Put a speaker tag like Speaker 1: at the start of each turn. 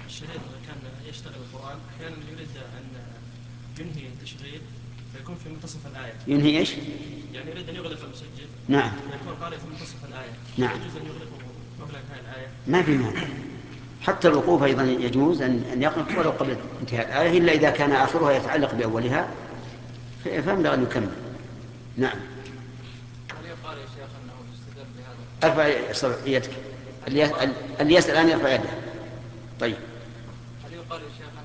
Speaker 1: الشريط كان يشتغل القرآن أحيانا يريد أن ينهي التشغيل فيكون في منتصف الآية.
Speaker 2: ينهي إيش؟
Speaker 1: يعني يريد أن يغلق المسجل.
Speaker 2: نعم.
Speaker 1: فيكون قارئ في منتصف الآية.
Speaker 2: نعم.
Speaker 1: يجوز أن يغلقه قبل انتهاء الآية.
Speaker 2: ما في مانع. حتى الوقوف أيضا يجوز أن يقف ولو قبل انتهاء الآية، إلا إذا كان آخرها يتعلق بأولها فينبغي أن يكمل. نعم.
Speaker 3: هل يقال يا شيخ أنه يستدل بهذا؟
Speaker 2: ارفع يدك. اللي يسأل الآن يرفع يده. طيب.
Speaker 3: هل يقال يا شيخ